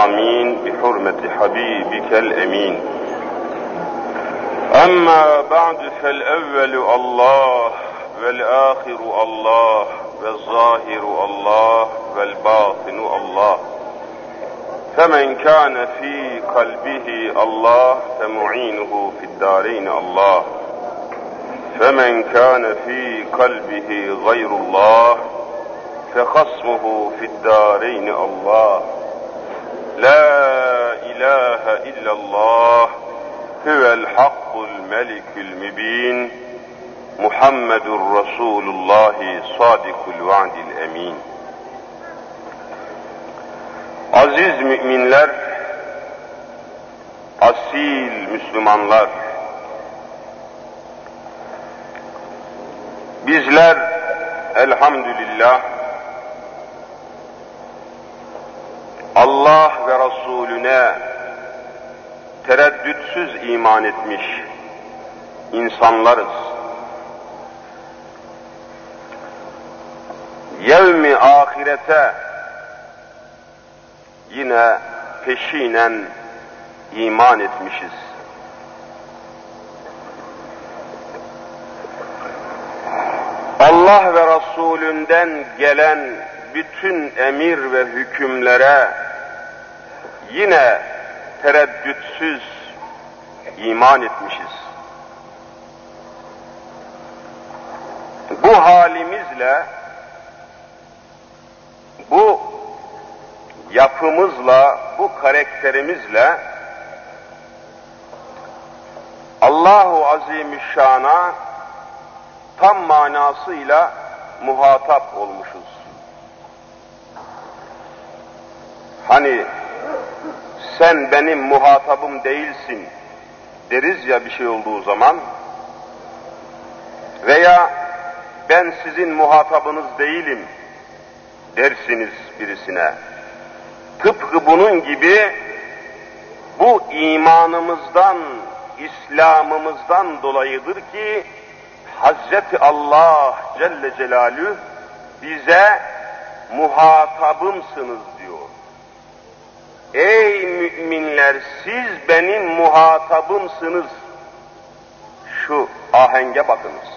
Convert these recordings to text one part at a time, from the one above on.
آمين بحرمة حبيبك الأمين. أما بعد فالأول الله والآخر الله والظاهر الله والباطن الله، فمن كان في قلبه الله فمعينه في الدارين الله، فمن كان في قلبه غير الله فخصمه في الدارين الله. لا إله إلا الله هو الحق الملك المبين، محمد رسول الله صادق الوعد الأمين. Aziz müminler, asil Müslümanlar, bizler elhamdülillah Allah ve Resulüne tereddütsüz iman etmiş insanlarız. Yevmi ahirete yine peşinen iman etmişiz. Allah ve Resulünden gelen bütün emir ve hükümlere yine tereddütsüz iman etmişiz. Bu halimizle, bu yapımızla, bu karakterimizle Allahu Azimüşşan'a tam manasıyla muhatap olmuşuz. Hani sen benim muhatabım değilsin deriz ya bir şey olduğu zaman, veya ben sizin muhatabınız değilim dersiniz birisine. Tıpkı bunun gibi bu imanımızdan, İslam'ımızdan dolayıdır ki Hazreti Allah Celle Celaluhu bize muhatabımsınız diyor. Ey müminler, siz benim muhatabımsınız. Şu ahenge bakınız.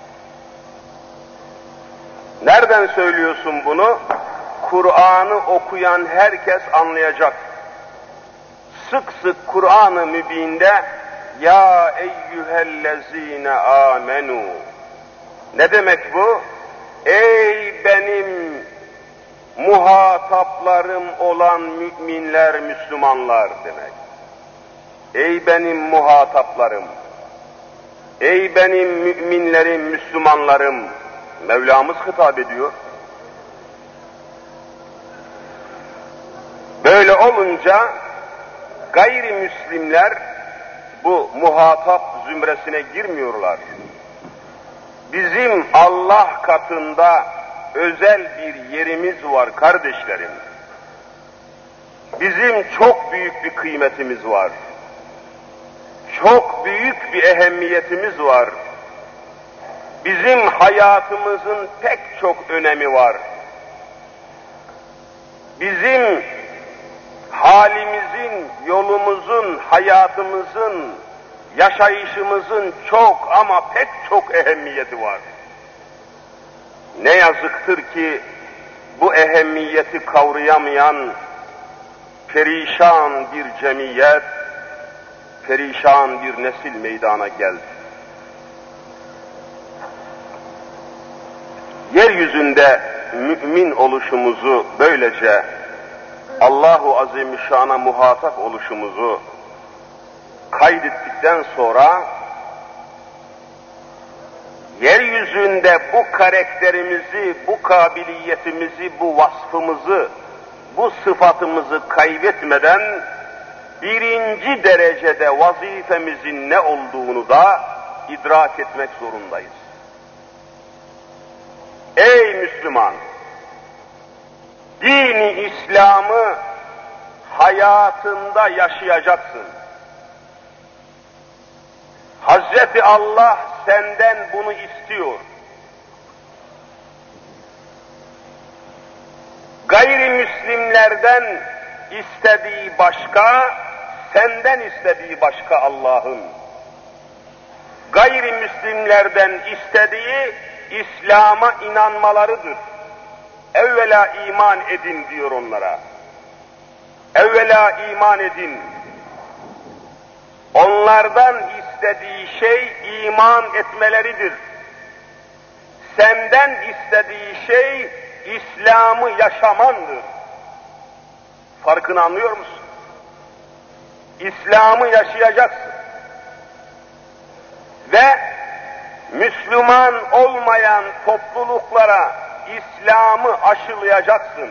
Nereden söylüyorsun bunu? Kur'an'ı okuyan herkes anlayacak. Sık sık Kur'an-ı Mübin'de ya eyyühellezine amenu. Ne demek bu? Ey benim muhataplarım olan müminler, Müslümanlar demek. Ey benim muhataplarım, ey benim müminlerim, Müslümanlarım. Mevlamız hitap ediyor. Böyle olunca gayrimüslimler bu muhatap zümresine girmiyorlar. Bizim Allah katında özel bir yerimiz var kardeşlerim. Bizim çok büyük bir kıymetimiz var. Çok büyük bir ehemmiyetimiz var. Bizim hayatımızın pek çok önemi var. Bizim halimizin, yolumuzun, hayatımızın, yaşayışımızın çok ama pek çok ehemmiyeti var. Ne yazıktır ki bu ehemmiyeti kavrayamayan perişan bir cemiyet, perişan bir nesil meydana geldi. Yeryüzünde mümin oluşumuzu, böylece Allahu Azimüşşan'a muhatap oluşumuzu kaydettikten sonra yeryüzünde bu karakterimizi, bu kabiliyetimizi, bu vasfımızı, bu sıfatımızı kaybetmeden birinci derecede vazifemizin ne olduğunu da idrak etmek zorundayız. Ey Müslüman! Dini İslam'ı hayatında yaşayacaksın. Hazreti Allah senden bunu istiyor. Gayrimüslimlerden istediği başka, senden istediği başka Allah'ın. Gayrimüslimlerden istediği İslam'a inanmalarıdır. Evvela iman edin diyor onlara. Evvela iman edin. Onlardan istediği şey iman etmeleridir. Senden istediği şey İslam'ı yaşamandır. Farkını anlıyor musun? İslam'ı yaşayacaksın. Ve Müslüman olmayan topluluklara İslam'ı aşılayacaksın.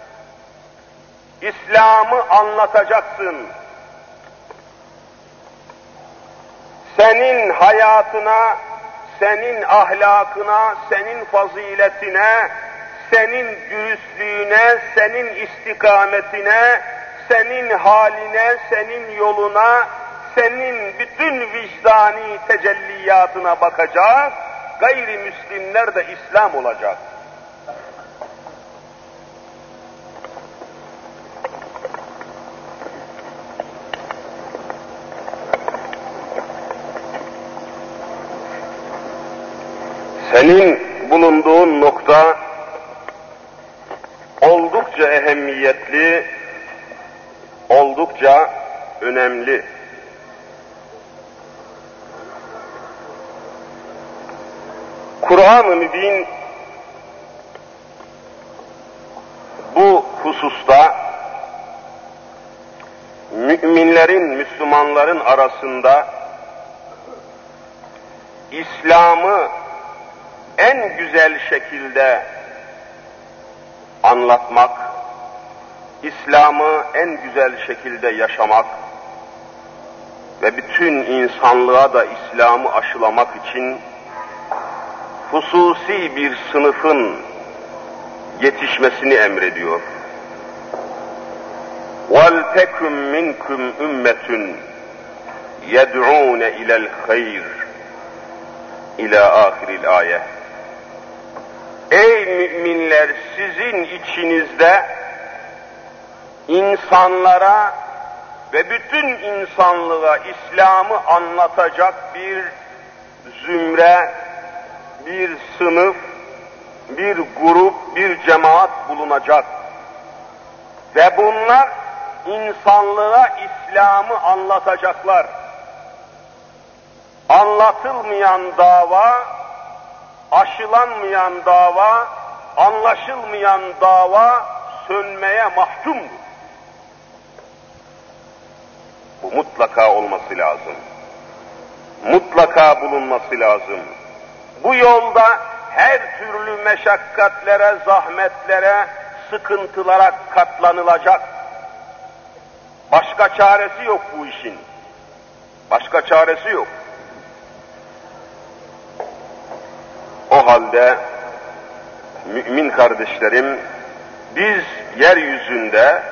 İslam'ı anlatacaksın. Senin hayatına, senin ahlakına, senin faziletine, senin dürüstlüğüne, senin istikametine, senin haline, senin yoluna, senin bütün vicdani tecelliyatına bakacak, gayrimüslimler de İslam olacak. Senin bulunduğun nokta oldukça ehemmiyetli, oldukça önemli. Kur'an-ı Mübin bu hususta müminlerin, Müslümanların arasında İslam'ı en güzel şekilde anlatmak, İslam'ı en güzel şekilde yaşamak ve bütün insanlığa da İslam'ı aşılamak için hususi bir sınıfın yetişmesini emrediyor. وَلْتَكُمْ مِنْكُمْ اُمَّةٌ يَدْعُونَ اِلَى الْخَيْرِ İlâ ahiril ayet. Ey müminler, sizin içinizde insanlara ve bütün insanlığa İslam'ı anlatacak bir zümre, bir sınıf, bir grup, bir cemaat bulunacak. Ve bunlar insanlığa İslam'ı anlatacaklar. Anlatılmayan dava, aşılanmayan dava, anlaşılmayan dava sönmeye mahkumdur. Bu mutlaka olması lazım. Mutlaka bulunması lazım. Bu yolda her türlü meşakkatlere, zahmetlere, sıkıntılara katlanılacak. Başka çaresi yok bu işin. Başka çaresi yok. O halde mümin kardeşlerim, biz yeryüzünde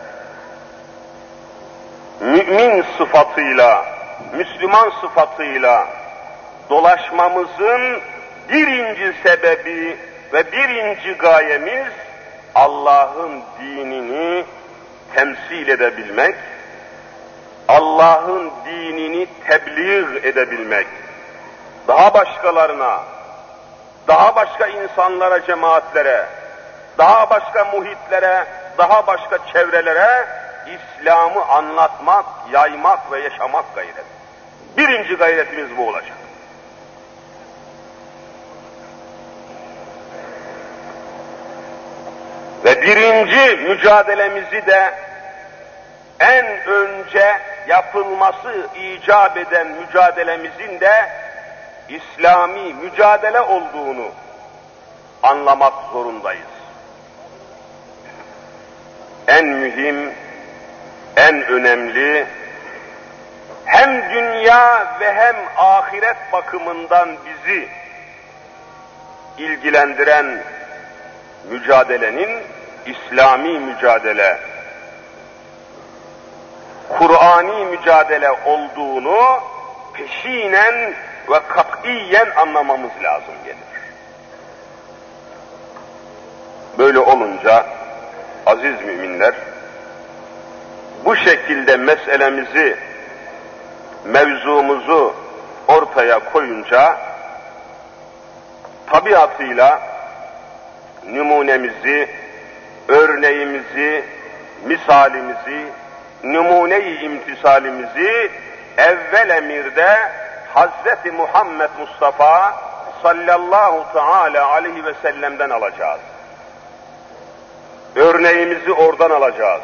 mümin sıfatıyla, Müslüman sıfatıyla dolaşmamızın birinci sebebi ve birinci gayemiz Allah'ın dinini temsil edebilmek, Allah'ın dinini tebliğ edebilmek, daha başkalarına, daha başka insanlara, cemaatlere, daha başka muhitlere, daha başka çevrelere İslam'ı anlatmak, yaymak ve yaşamak gayreti. Birinci gayretimiz bu olacak. Ve birinci mücadelemizi de en önce yapılması icap eden mücadelemizin de İslami mücadele olduğunu anlamak zorundayız. En mühim, en önemli, hem dünya ve hem ahiret bakımından bizi ilgilendiren mücadelenin İslami mücadele, Kur'ani mücadele olduğunu peşinen ve katiyen anlamamız lazım gelir. Böyle olunca aziz müminler, bu şekilde meselemizi, mevzumuzu ortaya koyunca, tabiatıyla numunemizi, örneğimizi, misalimizi, numune-i imtisalimizi evvel emirde Hazreti Muhammed Mustafa sallallahu teala aleyhi ve sellem'den alacağız. Örneğimizi oradan alacağız.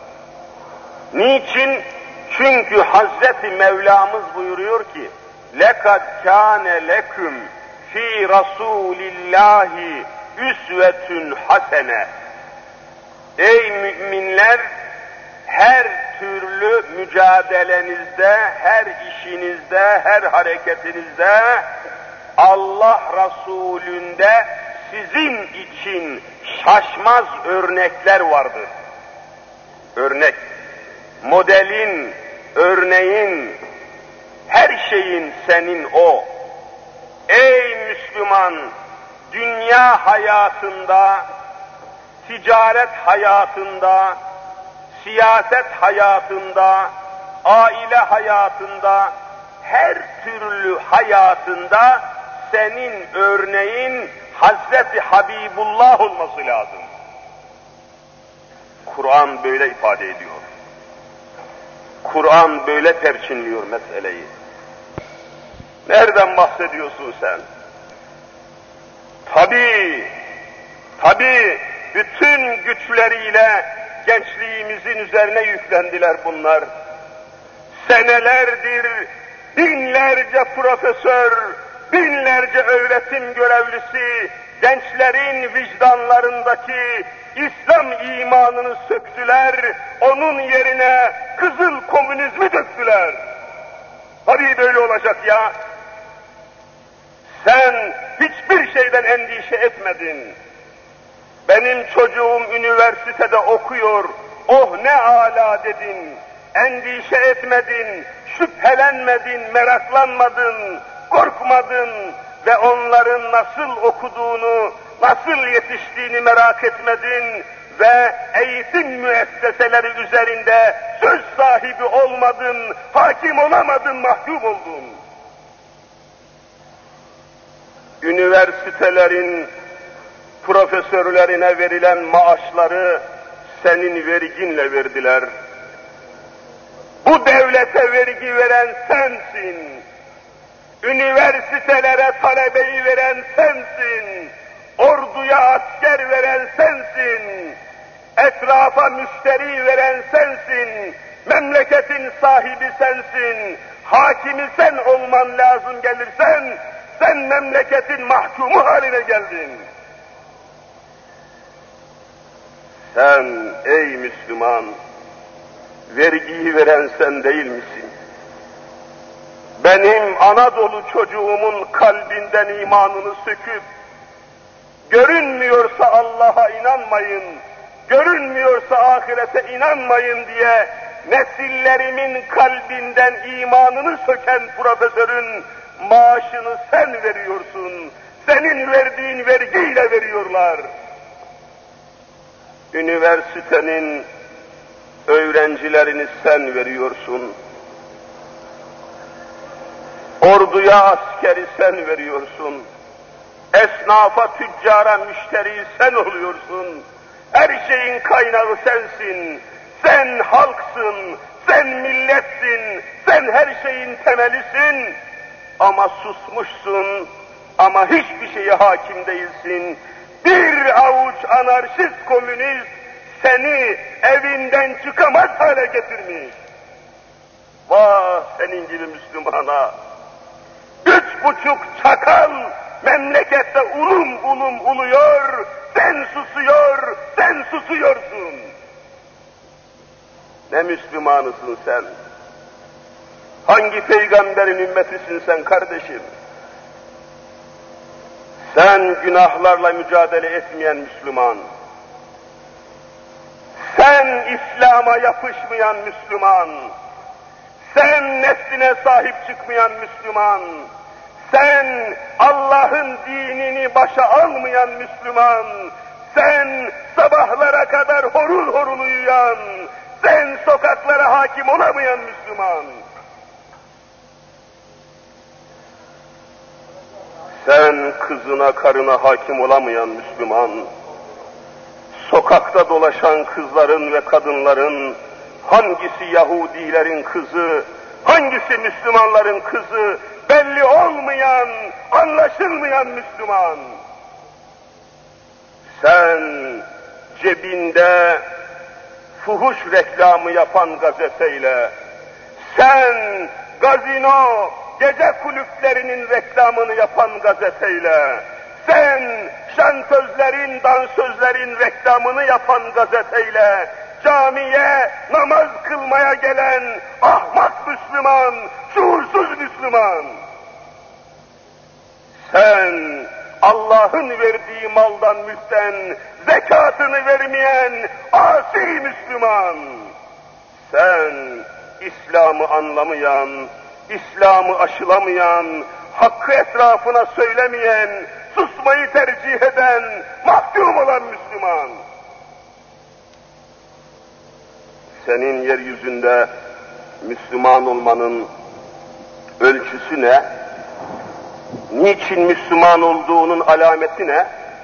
Niçin? Çünkü Hazreti Mevlamız buyuruyor ki لَقَدْ كَانَ لَكُمْ فِي رَسُولِ اللّٰهِ üsvetün hasene. Ey müminler, her türlü mücadelenizde, her işinizde, her hareketinizde Allah Resulü'nde sizin için şaşmaz örnekler vardır. Örnek, modelin, örneğin, her şeyin senin o. Ey Müslüman, dünya hayatında, ticaret hayatında, siyaset hayatında, aile hayatında, her türlü hayatında senin örneğin Hazreti Habibullah olması lazım. Kur'an böyle ifade ediyor. Kur'an böyle perçinliyor meseleyi. Nereden bahsediyorsun sen? Tabii, bütün güçleriyle gençliğimizin üzerine yüklendiler bunlar. Senelerdir binlerce profesör, binlerce öğretim görevlisi gençlerin vicdanlarındaki İslam imanını söktüler, onun yerine kızıl komünizmi döktüler. Tabii böyle olacak ya. Sen hiçbir şeyden endişe etmedin. Benim çocuğum üniversitede okuyor, oh ne âlâ dedin. Endişe etmedin, şüphelenmedin, meraklanmadın, korkmadın ve onların nasıl okuduğunu, nasıl yetiştiğini merak etmedin ve eğitim müesseseleri üzerinde söz sahibi olmadın, hakim olamadın, mahkum oldun. Üniversitelerin profesörlerine verilen maaşları senin verginle verdiler. Bu devlete vergi veren sensin. Üniversitelere talebeyi veren sensin. Orduya asker veren sensin. Etrafa müşteri veren sensin. Memleketin sahibi sensin. Hakimi sen olman lazım gelirsen, sen memleketin mahkumu haline geldin. Sen ey Müslüman, vergiyi veren sen değil misin? Benim Anadolu çocuğumun kalbinden imanını söküp, görünmüyorsa Allah'a inanmayın, görünmüyorsa ahirete inanmayın diye nesillerimin kalbinden imanını söken profesörün maaşını sen veriyorsun. Senin verdiğin vergiyle veriyorlar. Üniversitenin öğrencilerini sen veriyorsun. Orduya askeri sen veriyorsun. Esnafa, tüccara, müşteriyi sen oluyorsun. Her şeyin kaynağı sensin. Sen halksın, sen milletsin, sen her şeyin temelisin. Ama susmuşsun, ama hiçbir şeye hakim değilsin. Bir avuç anarşist komünist seni evinden çıkamaz hale getirmiş. Vah senin gibi Müslümana! 3,5 çakal memlekette ulum uluyor, sen susuyorsun. Ne Müslümanısın sen? Hangi peygamberin ümmetisin sen kardeşim? Sen günahlarla mücadele etmeyen Müslüman. Sen İslam'a yapışmayan Müslüman. Sen nesline sahip çıkmayan Müslüman. Sen Allah'ın dinini başa almayan Müslüman. Sen sabahlara kadar horul horul uyuyan, sen sokaklara hakim olamayan Müslüman. Sen kızına, karına hakim olamayan Müslüman, sokakta dolaşan kızların ve kadınların hangisi Yahudilerin kızı, hangisi Müslümanların kızı belli olmayan, anlaşılmayan Müslüman. Sen cebinde fuhuş reklamı yapan gazeteyle, sen gazino, gece kulüplerinin reklamını yapan gazeteyle, sen şantözlerin, dansözlerin reklamını yapan gazeteyle, camiye namaz kılmaya gelen ahmak Müslüman, şuursuz Müslüman. Sen Allah'ın verdiği maldan mülkten zekatını vermeyen asi Müslüman. Sen İslam'ı anlamayan, İslam'ı aşılamayan, hakkı etrafına söylemeyen, susmayı tercih eden, mahkum olan Müslüman. Senin yeryüzünde Müslüman olmanın ölçüsü ne? Niçin Müslüman olduğunun alameti ne?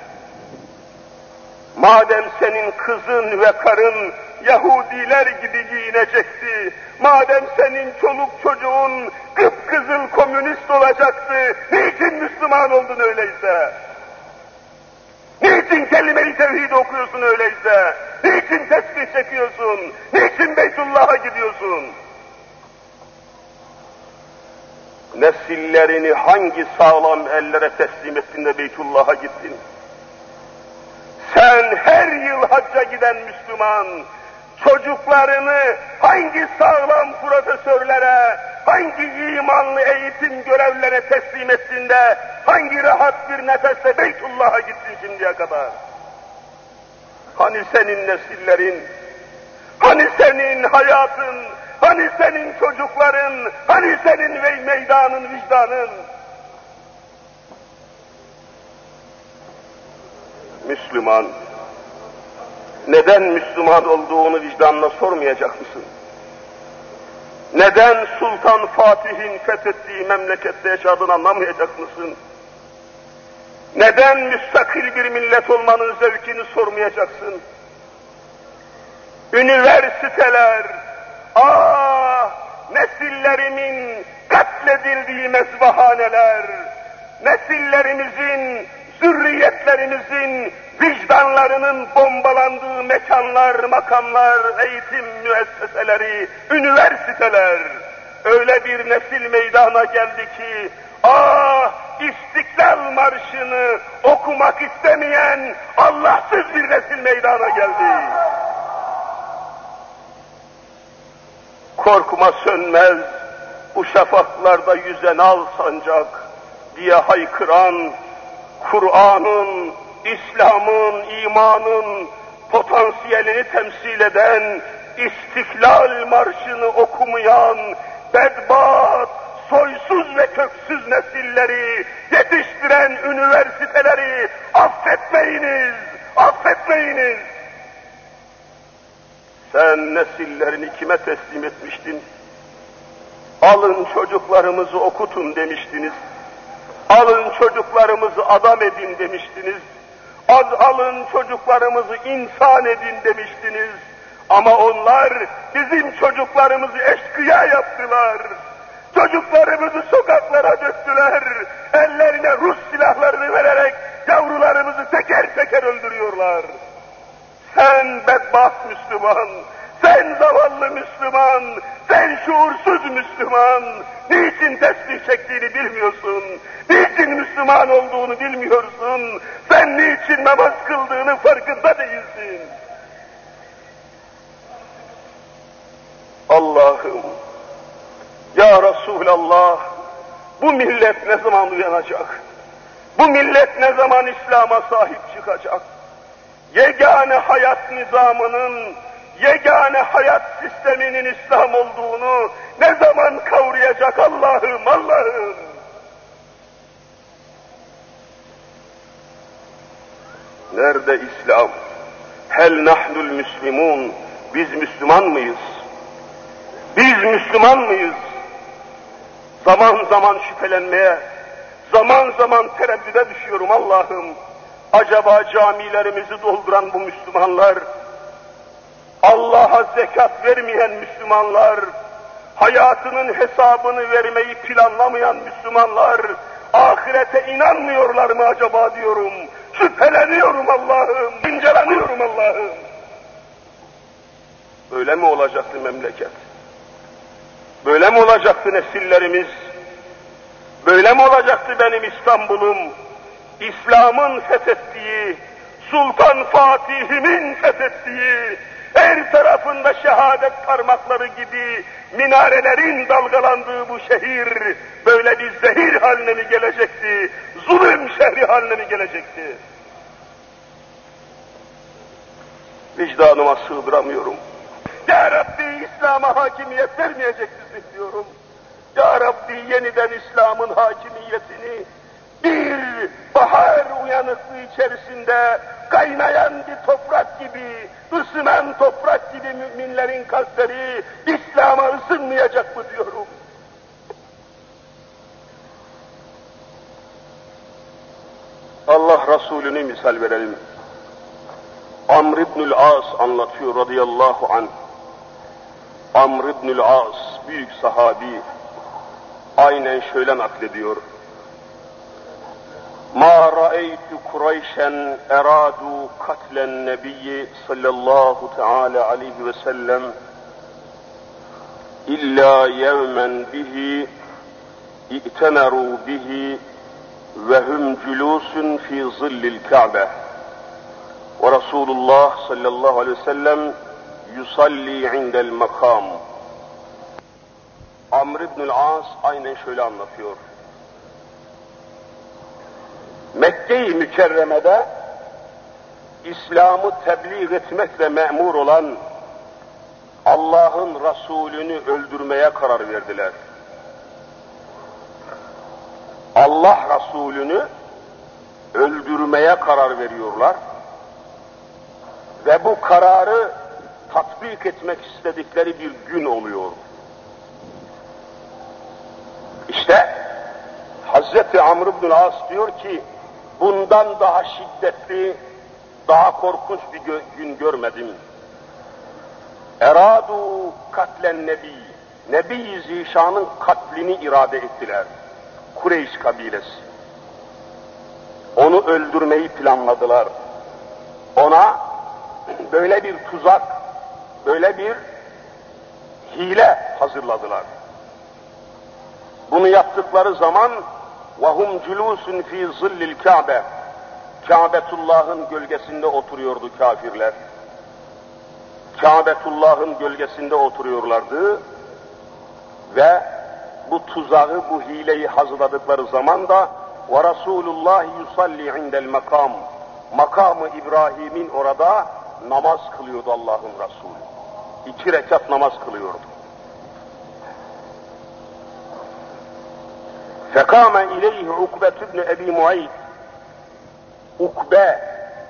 Madem senin kızın ve karın Yahudiler gibi giyinecekti, madem senin çoluk çocuğun kıpkızıl komünist olacaktı, niçin Müslüman oldun öyleyse? Niçin kelime-i tevhid okuyorsun öyleyse? Niçin tesbih çekiyorsun? Niçin Beytullah'a gidiyorsun? Nesillerini hangi sağlam ellere teslim ettin de Beytullah'a gittin? Sen her yıl hacca giden Müslüman, çocuklarını hangi sağlam profesörlere, hangi imanlı eğitim görevlere teslim ettin de, hangi rahat bir nefesle Beytullah'a gittin şimdiye kadar? Hani senin nesillerin, hani senin hayatın, hani senin çocukların, hani senin meydanın, vicdanın? Müslüman, neden Müslüman olduğunu vicdanına sormayacak mısın? Neden Sultan Fatih'in fethettiği memlekette yaşadığını anlamayacak mısın? Neden müstakil bir millet olmanın zevkini sormayacaksın? Üniversiteler, nesillerimin katledildiği mezbahaneler, nesillerimizin, zürriyetlerimizin vicdanlarının bombalandığı mekanlar, makamlar, eğitim müesseseleri, üniversiteler, öyle bir nesil meydana geldi ki, İstiklal Marşı'nı okumak istemeyen Allahsız bir nesil meydana geldi. Korkma sönmez, bu şafaklarda yüzen al sancak diye haykıran, Kur'an'ın, İslam'ın, imanın potansiyelini temsil eden, İstiklal Marşı'nı okumayan, bedbaht, soysuz ve köksüz nesilleri yetiştiren üniversiteleri affetmeyiniz, affetmeyiniz. Sen nesillerini kime teslim etmiştin? Alın çocuklarımızı okutun demiştiniz. Alın çocuklarımızı adam edin demiştiniz. Alın çocuklarımızı insan edin demiştiniz. Ama onlar bizim çocuklarımızı eşkıya yaptılar. Çocuklarımızı sokaklara döktüler. Ellerine Rus silahlarını vererek yavrularımızı teker teker öldürüyorlar. Sen bedbaht Müslüman, sen zavallı Müslüman, sen şuursuz Müslüman, niçin tesbih çektiğini bilmiyorsun, niçin Müslüman olduğunu bilmiyorsun, sen niçin namaz kıldığını farkında değilsin. Allah'ım, ya Resulallah, bu millet ne zaman uyanacak? Bu millet ne zaman İslam'a sahip çıkacak? Yegane hayat nizamının, yegane hayat sisteminin İslam olduğunu ne zaman kavrayacak Allah'ım, Allah'ım? Nerede İslam? Hel nahnul müslimun? Biz Müslüman mıyız? Müslüman mıyız? Zaman zaman şüphelenmeye, zaman zaman tereddüde düşüyorum Allah'ım. Acaba camilerimizi dolduran bu Müslümanlar, Allah'a zekat vermeyen Müslümanlar, hayatının hesabını vermeyi planlamayan Müslümanlar, ahirete inanmıyorlar mı acaba diyorum. Şüpheleniyorum Allah'ım, inceleniyorum Allah'ım. Böyle mi olacaktı memleket? Böyle mi olacaktı nesillerimiz? Böyle mi olacaktı benim İstanbul'um? İslam'ın fethettiği, Sultan Fatih'imin fethettiği, her tarafında şehadet parmakları gibi minarelerin dalgalandığı bu şehir, böyle bir zehir haline mi gelecekti? Zulüm şehri haline mi gelecekti? Vicdanıma sığdıramıyorum. Ya Rabbi, İslam'a hakimiyet vermeyecek misin diyorum. Ya Rabbi, yeniden İslam'ın hakimiyetini bir bahar uyanıklığı içerisinde kaynayan bir toprak gibi, ısınan toprak gibi müminlerin kalpleri İslam'a ısınmayacak mı diyorum. Allah Resulü'nü misal verelim. Amr ibnül As anlatıyor radıyallahu anh. Amr ibnül As, büyük sahabi, aynen şöyle naklediyor. مَا رَأَيْتُ قُرَيْشًا اَرَادُوا قَتْلَ النَّبِيِّ sallallahu teala aleyhi ve sellem اِلَّا يَوْمًا بِهِ اِئْتَمَرُوا بِهِ وَهُمْ جُلُوسٌ فِي ظِلِّ الْكَعْبَةِ وَرَسُولُ اللّٰهِ sallallahu aleyhi ve sellem yusalli indel makam. Amr ibnül As aynen şöyle anlatıyor. Mekke-i Mükerreme'de İslam'ı tebliğ etmekle memur olan Allah'ın Resulünü öldürmeye karar verdiler. Allah Resulünü öldürmeye karar veriyorlar ve bu kararı tatbik etmek istedikleri bir gün oluyor. İşte Hazreti Amr ibn As diyor ki, bundan daha şiddetli, daha korkunç bir gün görmedim. Eradu katlen nebi, Nebi-i Zişan'ın katlini irade ettiler. Kureyş kabilesi. Onu öldürmeyi planladılar. Ona böyle bir tuzak, böyle bir hile hazırladılar. Bunu yaptıkları zaman وَهُمْ جُلُوسٌ ف۪ي ظِلِّ الْكَعْبَةِ Kâbetullah'ın gölgesinde oturuyordu kafirler. Kâbetullah'ın gölgesinde oturuyorlardı ve bu tuzağı, bu hileyi hazırladıkları zaman da وَرَسُولُ yusalli indel makam. Makamı İbrahim'in orada namaz kılıyordu Allah'ın Resulü. 2 rekat namaz kılıyordu. فَقَامَ اِلَيْهِ عُقْبَةُ بْنِ اَب۪ي مُعَيْدٍ Ukbe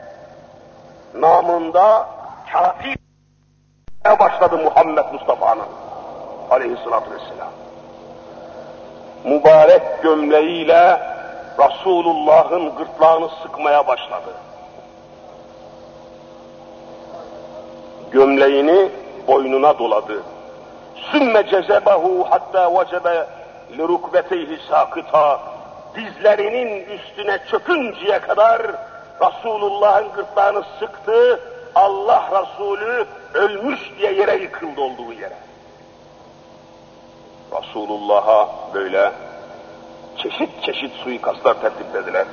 namında kafir başladı Muhammed Mustafa'nın aleyhissalatü vesselam. Mübarek gömleğiyle Resulullah'ın gırtlağını sıkmaya başladı. Gömleğini boynuna doladı. Sümme cezebehu hatta vecebe lirukbeteyhi sakıta. Dizlerinin üstüne çökünceye kadar Resulullah'ın gırtlağını sıktı. Allah Resulü ölmüş diye yere yıkıldı olduğu yere. Resulullah'a böyle çeşit çeşit suikastlar tertiplediler.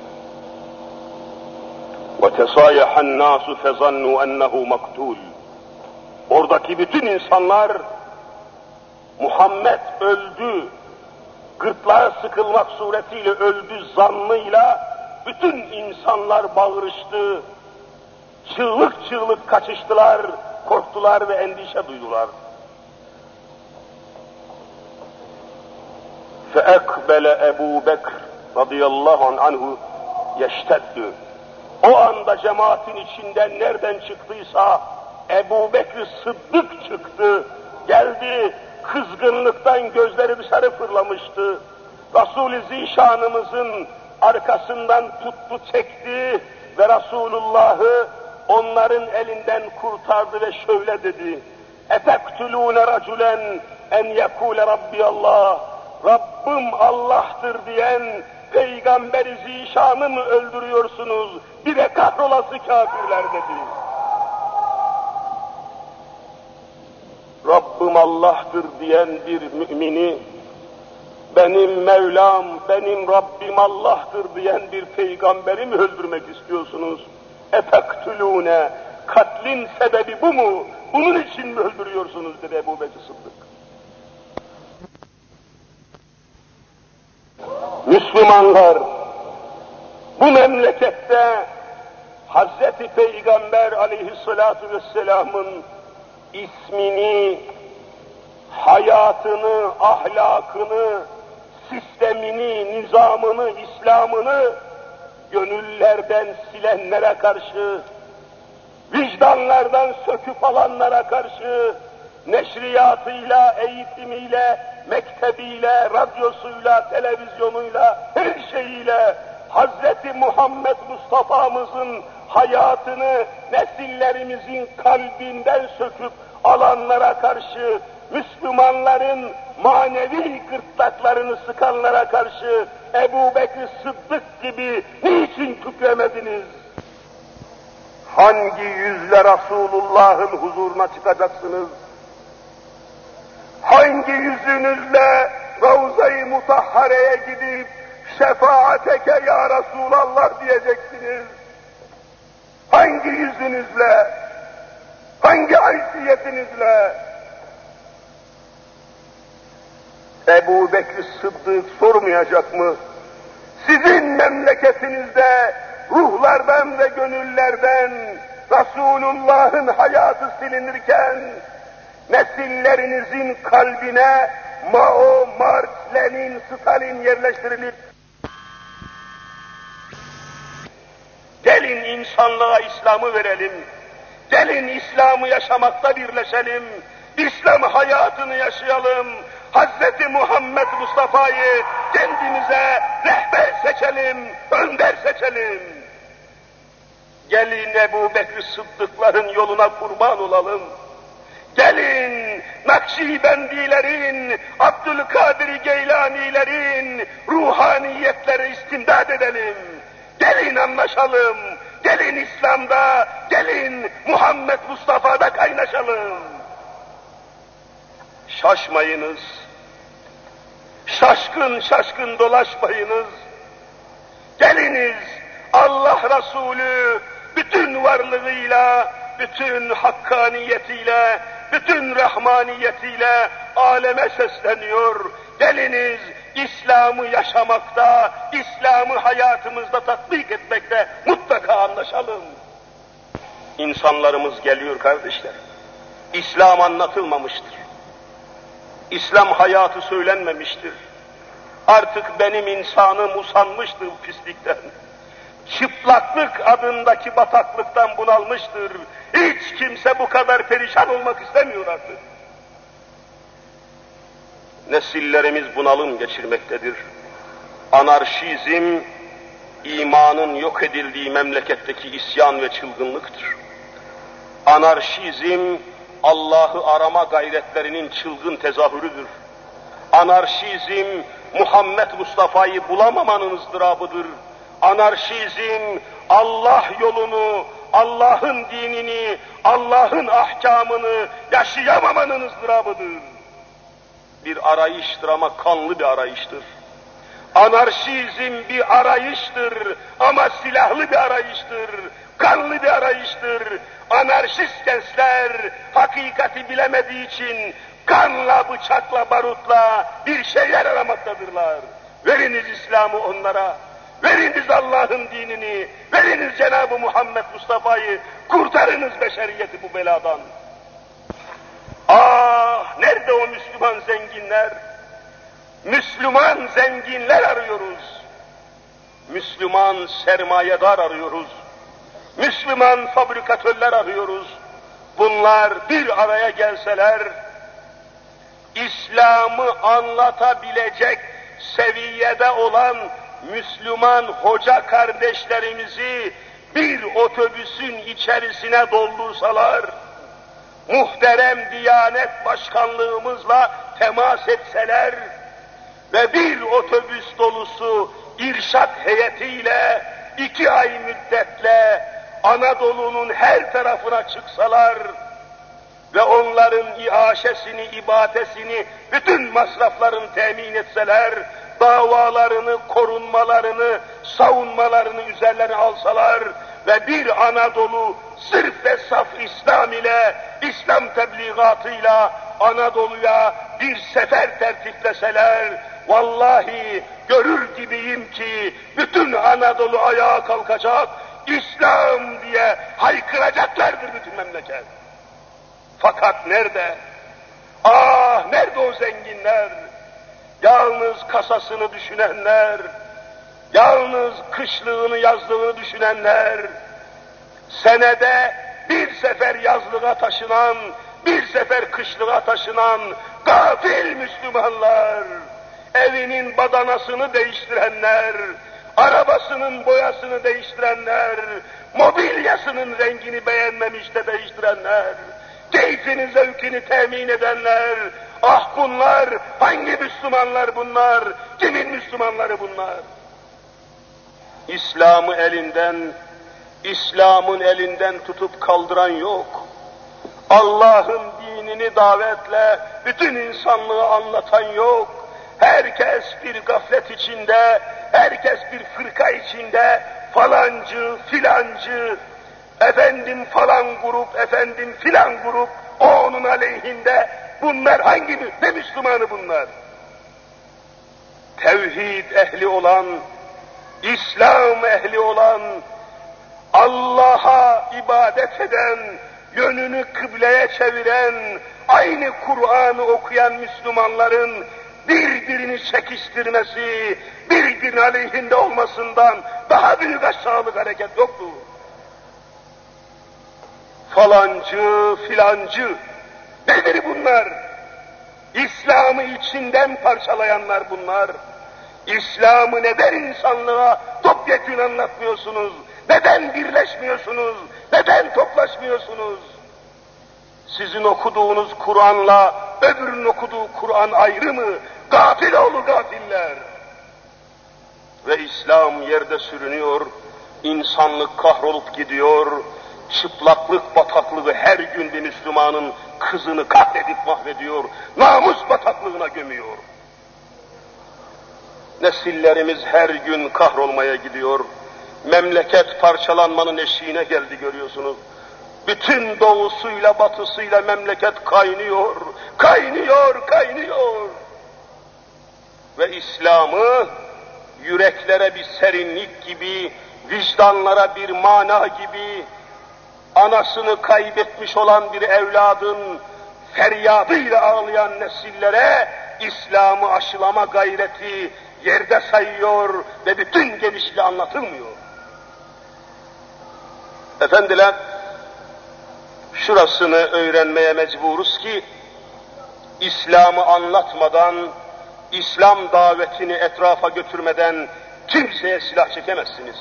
وَتَصَايَحَ النَّاسُ فَظَنُّوا اَنَّهُ مَقْتُولٌ Oradaki bütün insanlar Muhammed öldü, gırtlağa sıkılmak suretiyle öldü zannıyla bütün insanlar bağırıştı, çığlık çığlık kaçıştılar, korktular ve endişe duydular. فَاَقْبَلَ Ebu Bekr radıyallahu anhu yeşteddü. O anda cemaatin içinden nereden çıktıysa Ebu Bekr Sıddık çıktı, geldi, kızgınlıktan gözleri dışarı fırlamıştı. Resul-i Zişanımızın arkasından tuttu çekti ve Resulullah'ı onların elinden kurtardı ve şöyle dedi: "Etektulûne racülen en yekûle Rabbiyallah." Rabbim Allah'tır diyen Peygamber-i Zişan'ı mı öldürüyorsunuz? Bir de kahrolası kafirler dedi. Rabbim Allah'tır diyen bir mümini, benim Mevlam, benim Rabbim Allah'tır diyen bir peygamberi mi öldürmek istiyorsunuz? Efektulûne, katlin sebebi bu mu? Bunun için mi öldürüyorsunuz dedi Ebu Bekir Sıddık. Müslümanlar, bu memlekette Hazreti Peygamber aleyhissalatu vesselamın ismini, hayatını, ahlakını, sistemini, nizamını, İslam'ını gönüllerden silenlere karşı, vicdanlardan söküp alanlara karşı, neşriyatıyla, eğitimiyle, mektebiyle, radyosuyla, televizyonuyla, her şeyiyle Hazreti Muhammed Mustafa'mızın hayatını nesillerimizin kalbinden söküp alanlara karşı, Müslümanların manevi gırtlaklarını sıkanlara karşı Ebu Bekir Sıddık gibi niçin kükremediniz? Hangi yüzle Resulullah'ın huzuruna çıkacaksınız? Hangi yüzünüzle Ravza-i Mutahhare'ye gidip şefaateke ya Resulallah diyeceksiniz? Hangi yüzünüzle? Hangi haysiyetinizle? Ebu Bekir Sıddık sormayacak mı? Sizin memleketinizde ruhlardan ve gönüllerden Resulullah'ın hayatı silinirken nesillerinizin kalbine Mao, Marx, Lenin, Stalin yerleştirilip gelin insanlığa İslam'ı verelim, gelin İslam'ı yaşamakta birleşelim, İslam hayatını yaşayalım, Hazreti Muhammed Mustafa'yı kendimize rehber seçelim, önder seçelim. Gelin Ebu Bekir Sıddıkların yoluna kurban olalım. Gelin Nakşibendilerin, Abdülkadir Geylanilerin ruhaniyetleri istimdad edelim. Gelin anlaşalım, gelin İslam'da, gelin Muhammed Mustafa'da kaynaşalım. Şaşmayınız, şaşkın şaşkın dolaşmayınız. Geliniz Allah Resulü bütün varlığıyla, bütün hakkaniyetiyle, bütün rahmaniyetiyle aleme sesleniyor. Geliniz İslam'ı yaşamakta, İslam'ı hayatımızda tatbik etmekte mutlaka anlaşalım. İnsanlarımız geliyor kardeşler. İslam anlatılmamıştır. İslam hayatı söylenmemiştir. Artık benim insanım usanmıştır bu pislikten. Çıplaklık adındaki bataklıktan bunalmıştır. Hiç kimse bu kadar perişan olmak istemiyor artık. Nesillerimiz bunalım geçirmektedir. Anarşizm, imanın yok edildiği memleketteki isyan ve çılgınlıktır. Anarşizm, Allah'ı arama gayretlerinin çılgın tezahürüdür. Anarşizm, Muhammed Mustafa'yı bulamamanın ızdırabıdır. Anarşizm, Allah yolunu, Allah'ın dinini, Allah'ın ahkamını yaşayamamanın ızdırabıdır. Bir arayıştır ama kanlı bir arayıştır. Anarşizm bir arayıştır ama silahlı bir arayıştır, kanlı bir arayıştır. Anarşist gençler hakikati bilemediği için kanla, bıçakla, barutla bir şeyler aramaktadırlar. Veriniz İslam'ı onlara, veriniz Allah'ın dinini, veriniz Cenab-ı Muhammed Mustafa'yı, kurtarınız beşeriyeti bu beladan. Ah, nerede o Müslüman zenginler? Müslüman zenginler arıyoruz. Müslüman sermayedar arıyoruz. Müslüman fabrikatörler arıyoruz. Bunlar bir araya gelseler, İslam'ı anlatabilecek seviyede olan Müslüman hoca kardeşlerimizi bir otobüsün içerisine doldursalar, muhterem Diyanet Başkanlığımızla temas etseler ve bir otobüs dolusu irşat heyetiyle 2 ay müddetle Anadolu'nun her tarafına çıksalar ve onların iaşesini, ibadesini, bütün masraflarını temin etseler, davalarını, korunmalarını, savunmalarını üzerlerine alsalar ve bir Anadolu sırf ve saf İslam ile, İslam tebliğatıyla Anadolu'ya bir sefer tertipleseler, vallahi görür gibiyim ki bütün Anadolu ayağa kalkacak, İslam diye haykıracaklardır bütün memleket. Fakat nerede? Ah nerede o zenginler? Yalnız kasasını düşünenler, yalnız kışlığını yazlığını düşünenler, senede bir sefer yazlığa taşınan, bir sefer kışlığa taşınan gafil Müslümanlar, evinin badanasını değiştirenler, arabasının boyasını değiştirenler, mobilyasının rengini beğenmemiş de değiştirenler, keyfini, zevkini temin edenler, ah bunlar, hangi Müslümanlar bunlar, kimin Müslümanları bunlar? İslam'ın elinden tutup kaldıran yok. Allah'ın dinini davetle bütün insanlığı anlatan yok. Herkes bir gaflet içinde, herkes bir fırka içinde, falancı, filancı, efendim falan grup, efendim filan grup, o onun aleyhinde. Bunlar hangi, ne Müslümanı bunlar? Tevhid ehli olan, İslam ehli olan, Allah'a ibadet eden, yönünü kıbleye çeviren, aynı Kur'an'ı okuyan Müslümanların birbirini çekiştirmesi, birbirinin aleyhinde olmasından daha büyük aşağılık hareket yoktur. Falancı, filancı, nedir bunlar? İslam'ı içinden parçalayanlar bunlar. İslam'ı neden insanlığa topyekün anlatmıyorsunuz? Neden birleşmiyorsunuz? Neden toplaşmıyorsunuz? Sizin okuduğunuz Kur'an'la öbürünün okuduğu Kur'an ayrı mı? Gafil oğlu gafiller. Ve İslam yerde sürünüyor, insanlık kahrolup gidiyor, çıplaklık bataklığı her gün bir Müslümanın kızını katledip mahvediyor, namus bataklığına gömüyor. Nesillerimiz her gün kahrolmaya gidiyor, memleket parçalanmanın eşiğine geldi görüyorsunuz. Bütün doğusuyla batısıyla memleket kaynıyor, kaynıyor, kaynıyor. Ve İslam'ı yüreklere bir serinlik gibi, vicdanlara bir mana gibi, anasını kaybetmiş olan bir evladın feryadıyla ağlayan nesillere İslam'ı aşılama gayreti yerde sayıyor ve bütün genişliği anlatılmıyor. Efendiler, şurasını öğrenmeye mecburuz ki, İslam'ı anlatmadan, İslam davetini etrafa götürmeden kimseye silah çekemezsiniz.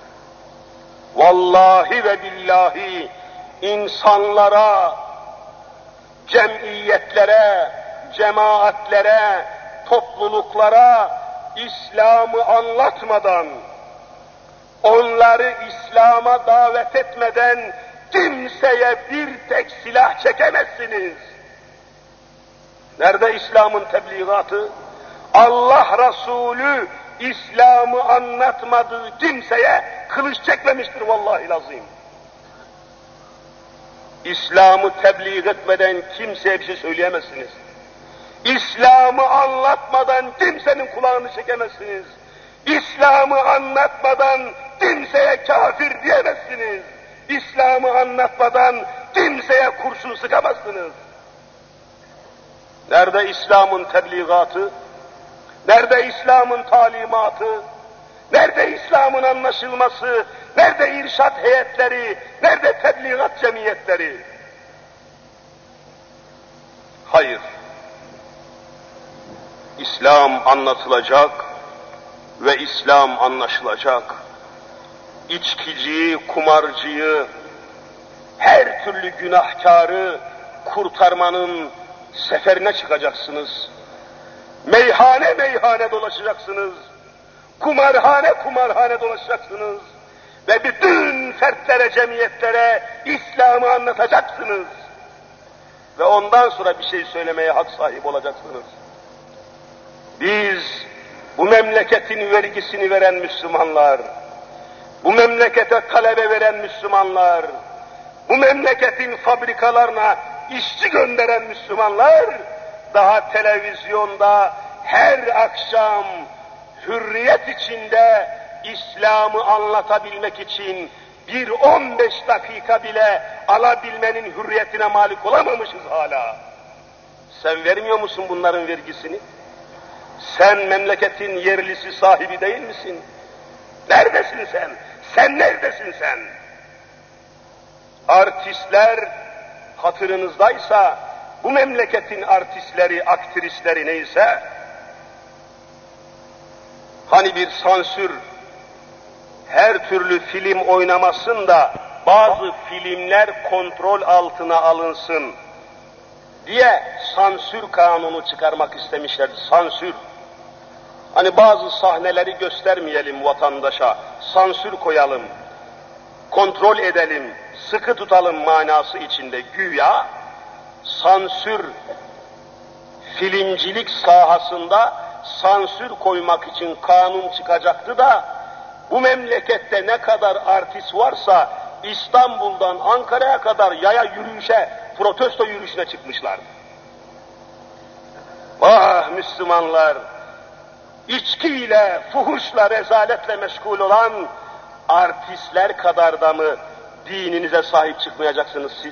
Vallahi ve billahi insanlara, cemiyetlere, cemaatlere, topluluklara İslam'ı anlatmadan, onları İslam'a davet etmeden kimseye bir tek silah çekemezsiniz. Nerede İslam'ın tebliğatı? Allah Resulü İslam'ı anlatmadığı kimseye kılıç çekmemiştir vallahi lazım. İslam'ı tebliğ etmeden kimseye bir şey söyleyemezsiniz. İslam'ı anlatmadan kimsenin kulağını çekemezsiniz. İslam'ı anlatmadan kimseye kafir diyemezsiniz. İslam'ı anlatmadan kimseye kurşun sıkamazsınız. Nerede İslam'ın tebliğatı? Nerede İslam'ın talimatı? Nerede İslam'ın anlaşılması? Nerede irşat heyetleri? Nerede tebliğat cemiyetleri? Hayır. İslam anlatılacak ve İslam anlaşılacak. İçkiciyi, kumarcıyı, her türlü günahkarı kurtarmanın seferine çıkacaksınız. Meyhane meyhane dolaşacaksınız. Kumarhane dolaşacaksınız. Ve bütün fertlere, cemiyetlere İslam'ı anlatacaksınız. Ve ondan sonra bir şey söylemeye hak sahibi olacaksınız. Biz bu memleketin vergisini veren Müslümanlar, bu memlekete talebe veren Müslümanlar, bu memleketin fabrikalarına işçi gönderen Müslümanlar, daha televizyonda her akşam hürriyet içinde İslam'ı anlatabilmek için bir 15 dakika bile alabilmenin hürriyetine malik olamamışız hala. Sen vermiyor musun bunların vergisini? Sen memleketin yerlisi, sahibi değil misin? Neredesin sen? Sen neredesin sen? Artistler hatırınızdaysa, bu memleketin artistleri, aktrisleri neyse, hani bir sansür, her türlü film oynamasın da bazı filmler kontrol altına alınsın diye sansür kanunu çıkarmak istemişlerdi. Sansür. Hani bazı sahneleri göstermeyelim vatandaşa, sansür koyalım, kontrol edelim, sıkı tutalım manası içinde güya sansür, filmcilik sahasında sansür koymak için kanun çıkacaktı da bu memlekette ne kadar artist varsa İstanbul'dan Ankara'ya kadar yaya yürüyüşe, protesto yürüyüşüne çıkmışlar. Ah Müslümanlar! İçkiyle, fuhuşla, rezaletle meşgul olan artistler kadar da mı dininize sahip çıkmayacaksınız siz?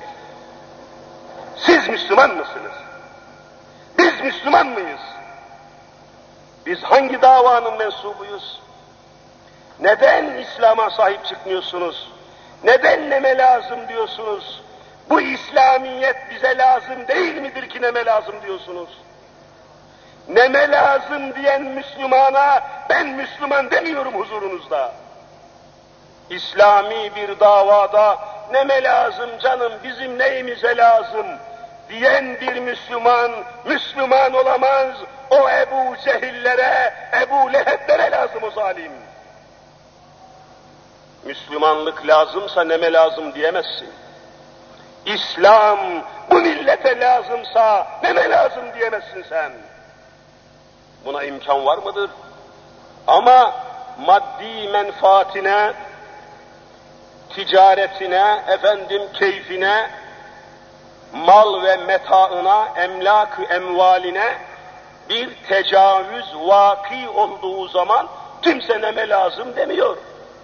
Siz Müslüman mısınız? Biz Müslüman mıyız? Biz hangi davanın mensubuyuz? Neden İslam'a sahip çıkmıyorsunuz? Neden neme lazım diyorsunuz? Bu İslamiyet bize lazım değil midir ki neme lazım diyorsunuz? Neme lazım diyen Müslümana ben Müslüman demiyorum huzurunuzda. İslami bir davada neme lazım canım, bizim neyimize lazım diyen bir Müslüman, Müslüman olamaz. O Ebu Cehillere, Ebu Leheblere lazım o zalim. Müslümanlık lazımsa neme lazım diyemezsin. İslam bu millete lazımsa neme lazım diyemezsin sen. Buna imkan var mıdır? Ama maddi menfaatine, ticaretine, keyfine, mal ve metaına, emlak-ı emvaline bir tecavüz vaki olduğu zaman kimse neme lazım demiyor.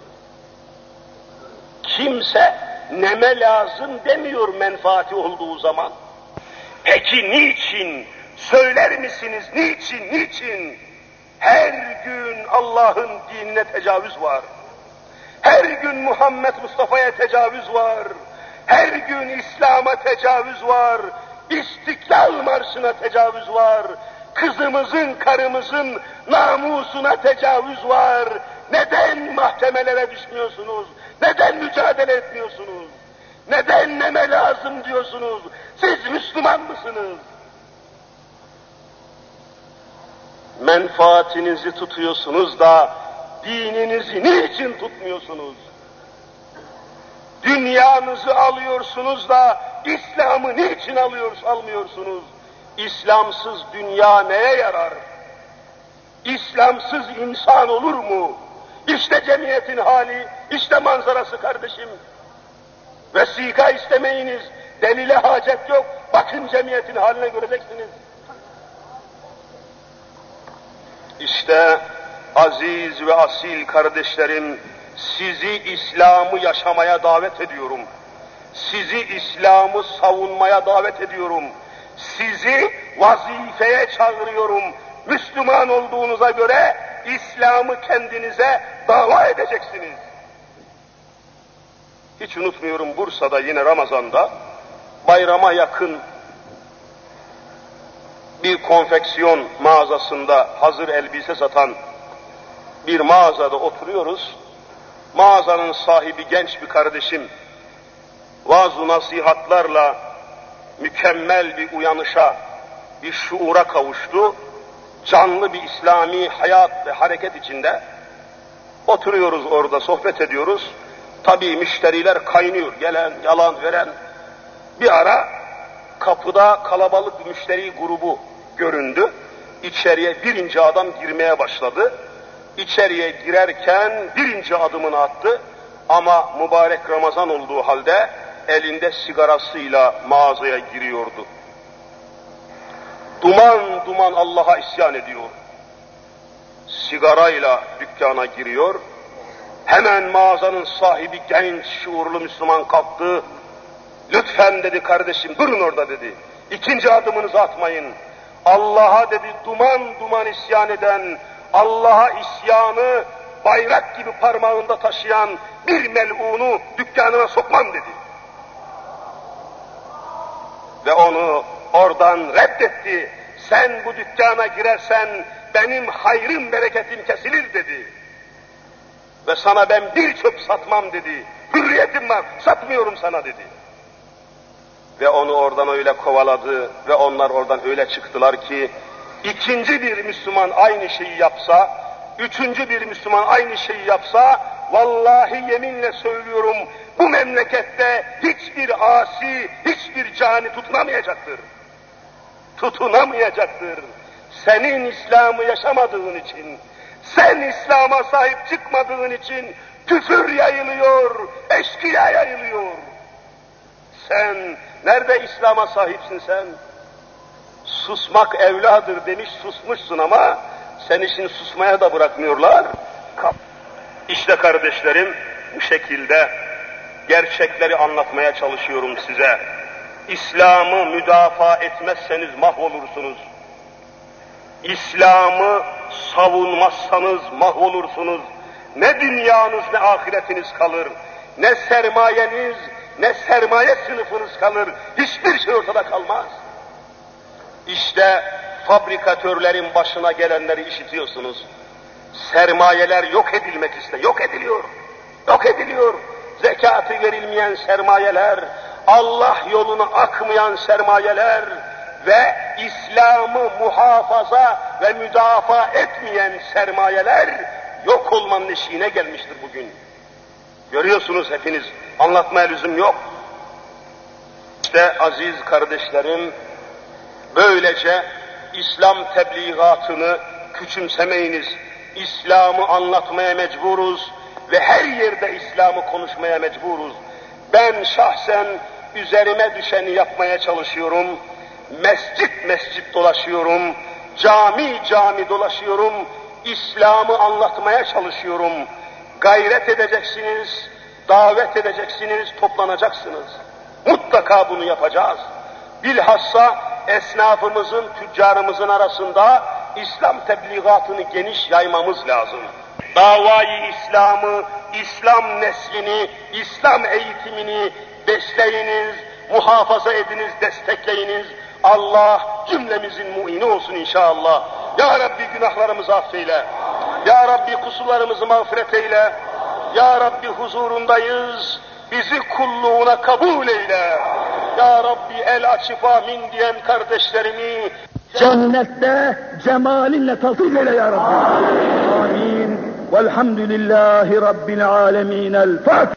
Kimse neme lazım demiyor menfaati olduğu zaman. Peki niçin? Söyler misiniz? Niçin? Her gün Allah'ın dinine tecavüz var. Her gün Muhammed Mustafa'ya tecavüz var. Her gün İslam'a tecavüz var. İstiklal Marşı'na tecavüz var. Kızımızın, karımızın namusuna tecavüz var. Neden mahkemelere düşmüyorsunuz? Neden mücadele etmiyorsunuz? Neden neme lazım diyorsunuz? Siz Müslüman mısınız? Menfaatinizi tutuyorsunuz da dininizi niçin tutmuyorsunuz? Dünyanızı alıyorsunuz da İslam'ı niçin almıyorsunuz? İslamsız dünya neye yarar? İslamsız insan olur mu? İşte cemiyetin hali, işte manzarası kardeşim. Vesika istemeyiniz, delile hacet yok. Bakın cemiyetin haline göreceksiniz. İşte aziz ve asil kardeşlerim, sizi İslam'ı yaşamaya davet ediyorum. Sizi İslam'ı savunmaya davet ediyorum. Sizi vazifeye çağırıyorum. Müslüman olduğunuza göre İslam'ı kendinize dava edeceksiniz. Hiç unutmuyorum, Bursa'da yine Ramazan'da bayrama yakın bir konfeksiyon mağazasında hazır elbise satan bir mağazada oturuyoruz. Mağazanın sahibi genç bir kardeşim, vaaz-ı nasihatlarla mükemmel bir uyanışa, bir şuura kavuştu. Canlı bir İslami hayat ve hareket içinde oturuyoruz orada, sohbet ediyoruz. Tabii müşteriler kaynıyor, gelen, yalan veren. Bir ara kapıda kalabalık bir müşteri grubu göründü. İçeriye birinci adam girmeye başladı. İçeriye girerken birinci adımını attı. Ama mübarek Ramazan olduğu halde elinde sigarasıyla mağazaya giriyordu. Duman duman Allah'a isyan ediyor. Sigarayla dükkana giriyor. Hemen mağazanın sahibi genç, şuurlu Müslüman kalktı. Lütfen dedi kardeşim, durun orada dedi. İkinci adımınızı atmayın. Allah'a dedi duman duman isyan eden, Allah'a isyanı bayrak gibi parmağında taşıyan bir melunu dükkanına sokmam dedi. Ve onu oradan reddetti. Sen bu dükkana girersen benim hayrım, bereketim kesilir dedi. Ve sana ben bir çöp satmam dedi. Hürriyetim var, satmıyorum sana dedi. Ve onu oradan öyle kovaladı ve onlar oradan öyle çıktılar ki ikinci bir Müslüman aynı şeyi yapsa, üçüncü bir Müslüman aynı şeyi yapsa, vallahi yeminle söylüyorum, bu memlekette hiçbir asi, hiçbir cani tutunamayacaktır. Tutunamayacaktır. Senin İslam'ı yaşamadığın için, sen İslam'a sahip çıkmadığın için küfür yayılıyor, eşkıya yayılıyor. Sen nerede İslam'a sahipsin sen? Susmak evladır demiş, susmuşsun ama seni şimdi susmaya da bırakmıyorlar. İşte kardeşlerim, bu şekilde gerçekleri anlatmaya çalışıyorum size. İslam'ı müdafaa etmezseniz mahvolursunuz. İslam'ı savunmazsanız mahvolursunuz. Ne dünyanız ne ahiretiniz kalır. Ne sermayeniz ne sermaye sınıfınız kalır. Hiçbir şey ortada kalmaz. İşte fabrikatörlerin başına gelenleri işitiyorsunuz. Sermayeler yok edilmek istiyor. Yok ediliyor. Yok ediliyor. Zekatı verilmeyen sermayeler, Allah yoluna akmayan sermayeler ve İslam'ı muhafaza ve müdafaa etmeyen sermayeler yok olmanın eşiğine gelmiştir bugün. Görüyorsunuz hepiniz, anlatmaya lüzum yok. İşte aziz kardeşlerim, böylece İslam tebliğatını küçümsemeyiniz. İslam'ı anlatmaya mecburuz ve her yerde İslam'ı konuşmaya mecburuz. Ben şahsen üzerime düşeni yapmaya çalışıyorum. Mescit mescit dolaşıyorum. Cami cami dolaşıyorum. İslam'ı anlatmaya çalışıyorum. Gayret edeceksiniz, davet edeceksiniz, toplanacaksınız. Mutlaka bunu yapacağız. Bilhassa esnafımızın, tüccarımızın arasında İslam tebliğatını geniş yaymamız lazım. Davayı İslam'ı, İslam neslini, İslam eğitimini besleyiniz, muhafaza ediniz, destekleyiniz. Allah cümlemizin muini olsun inşallah. Ya Rabbi günahlarımızı affeyle. Ya Rabbi kusurlarımızı mağfiret eyle. Ya Rabbi huzurundayız. Bizi kulluğuna kabul eyle. Ya Rabbi el açıp amin diyen kardeşlerimi cennette cemalinle taltif eyle ya Rabbi. Amin. Velhamdülillahi Rabbil alemin. El Fatiha.